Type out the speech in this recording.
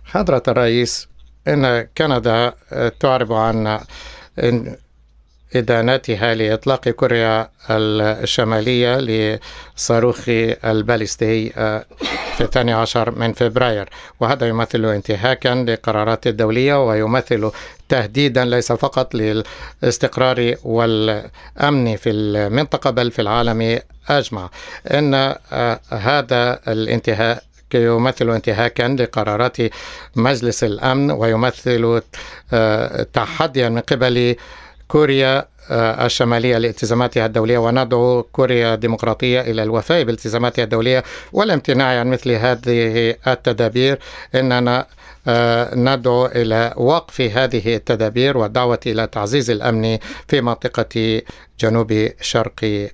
حضرة الرئيس، إن كندا تعرب عن إن إدانتها لإطلاق كوريا الشمالية لصاروخ الباليستي في 12 من فبراير، وهذا يمثل انتهاكا لقرارات الدولية، ويمثل تهديدا ليس فقط للاستقرار والأمن في المنطقة بل في العالم أجمع. إن هذا الانتهاك يمثل انتهاكا لقرارات مجلس الأمن، ويمثل تحديا من قبل كوريا الشمالية لالتزاماتها الدولية، وندعو كوريا الديمقراطية إلى الوفاء بالتزاماتها الدولية والامتناع عن مثل هذه التدابير. إننا ندعو إلى وقف هذه التدابير والدعوة إلى تعزيز الأمن في منطقة جنوب شرق